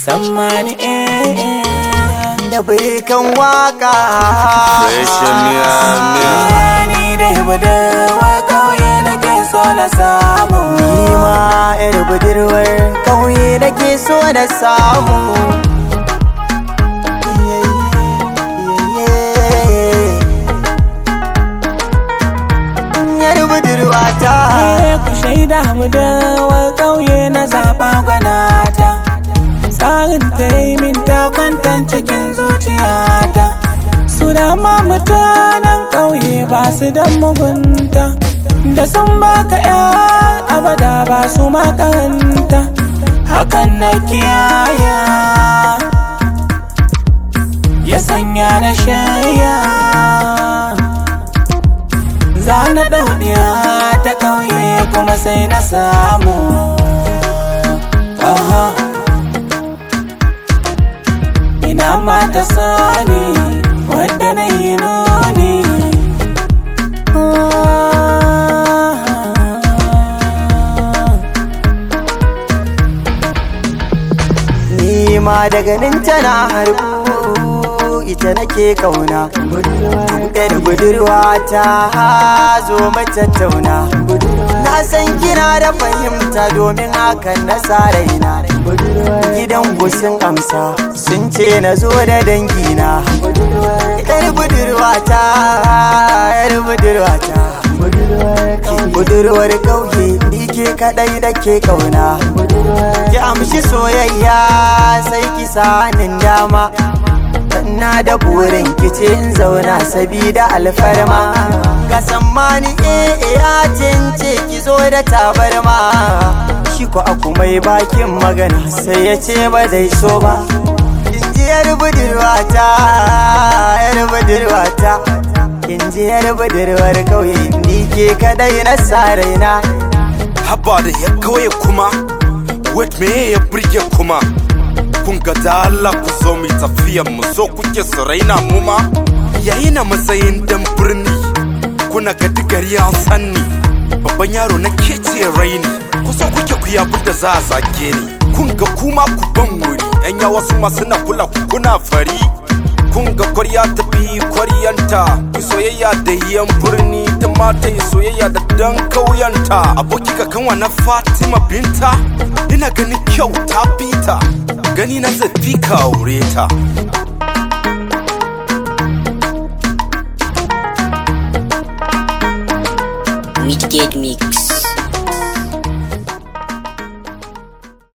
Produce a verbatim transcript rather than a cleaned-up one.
Sammani eh eh da birikan waka ni dai budurwar kauye nake so na samu, ni ma yar budurwar kauye nake so na samu. Yar budurwata ku shaida budurwar kauye na zaɓa gwanata, tsarin ta yi min ta kwantan cikin zuciyata. Su dama mutanen ƙauye ba su da mugunta, da sun baka ya abada ba su makaranta. Hakan na kiyaya ya sanya na shaya, za na ɗauɗiya ta ƙauye kuma sai na samu. Aha. Ina mata sani wadda na yi nuni, ni ma daga nan tana harbu ita nake kauna. Yar budurwa ta zo mu tattauna, na san kina da fahimta domin hakan na sa raina. Gidan sun amsa sun ce na zo da dangina. Yar budurwa ta, yar budurwa ta, budurwar kauye ni ke kadai da ke kauna. Ki amshi soyayya sai ki sanin dama, na da burin kicin zauna sabida alfarma. Ga sammani eh ya cince ki zo da tabarma, shi ko aku mai bakin magana sai ya ce ba zai so ba. Inji yar budurwata, yar budurwata, inji yar budurwar kauye ni ke kadai na sa raina. Haba da ya kauye kuma, wait me ya burge kuma. Kun ga da Allah ku zo mu tafiya mu so kuke su raina mu ma, yayi na matsayin dan birni kuna ga digari an sanni. Babban yaro na kece raini, ku so kuke ku yabu da za a zage ni. Kun ga kuma ku ban wuri, yan yawa su ma suna kula ku kuna fari. Kun ga kwarya ta bi kwaryanta, ku soyayya da yan birni ta mata yi soyayya da dan kauyanta. Aboki ka kanwa na Fatima binta, ina ganin kyau ta fita, gani na zafi ka aure ta.